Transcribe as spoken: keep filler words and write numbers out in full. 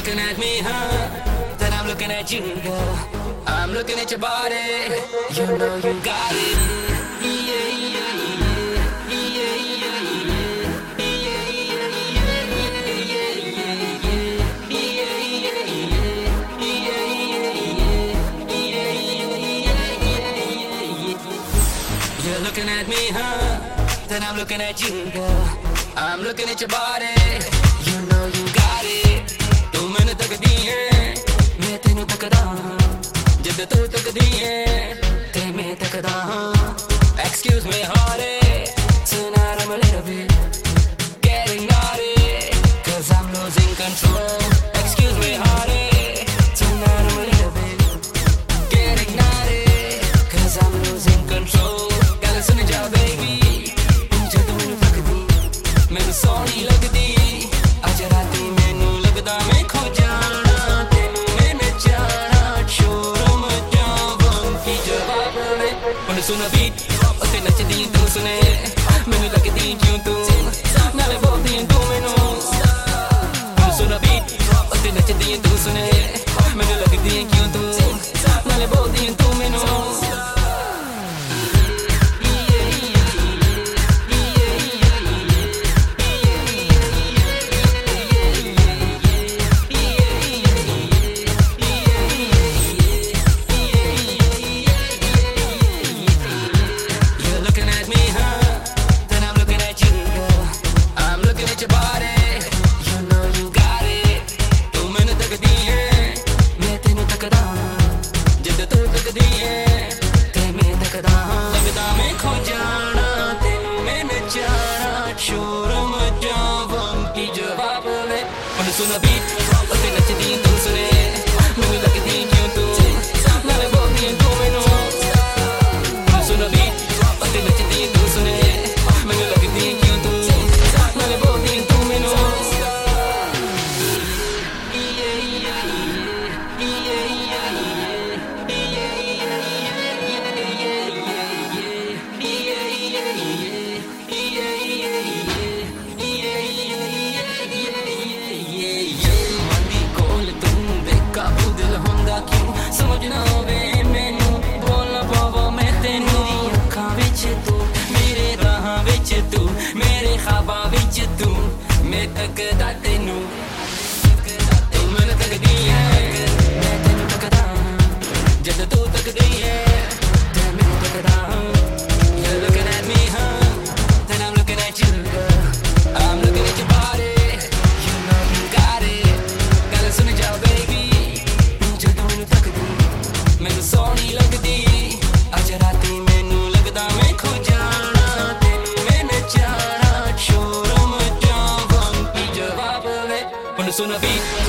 looking at me, huh? Then I'm looking at you, girl. I'm looking at your body. You know you got it. Yeah, yeah, yeah. Yeah, yeah, yeah. Yeah, yeah, yeah. You're looking at me, huh? Then I'm looking at you, girl. I'm looking at your body. You know you got it. तू मैंने तक दी है, मैं तेनू तकदा हां. जद तू तकदी है, ते मैं तकदा हां. Excuse me, honey. Tonight I'm a little bit getting naughty, 'cause I'm losing control. Excuse me, honey. Tonight I'm a little bit getting naughty, 'cause I'm losing control. Gotta listen to you, baby. जद मैनू तकदी, मैनू सोहनी लगदी. आज राती मैनू लगदा मैं खो जाना, तेनू मैंने जाना. शोर मचावन की जवाब में हुण सुन बीट उत्ते नचदी तू सुने. मैनू लगदी क्यों तू नाले बोलदी तू मैनू. हुण सुन बीट उत्ते नचदी तू सुने. मैनू लगदी क्यों तू नाले बोलदी तू मैनू. सुन बीट उत्ते नचदी तू सुने. मैनू लगदी क्यों तू नाले बोलदी तू मैनू. सुन बीट उत्ते नचदी तू सुने. मैनू लगदी क्यों तू नाले बोलदी तू मैनू. समझना होवे मैनू, बोलना पवा मैं तेनू. अखां विच तू, मेरे राहां विच तू, मेरे ख्वाबां विच तू. मैं तकदा तेनू, तू मैनू तकदी है, मैं तेनू तकदा हां. जद तू तकदी है, ते मैं तकदा हां. You're looking at me, huh? Then I'm looking at you, girl. I'm looking at your body. You know you got it. Gotta listen to you, baby. मैनू सोहनी लगदी. आज राती मैनू लगदा मैं खो जाना, तेनू मैंने जाना. शोर मचावन की जवाब में हुण सुन बीट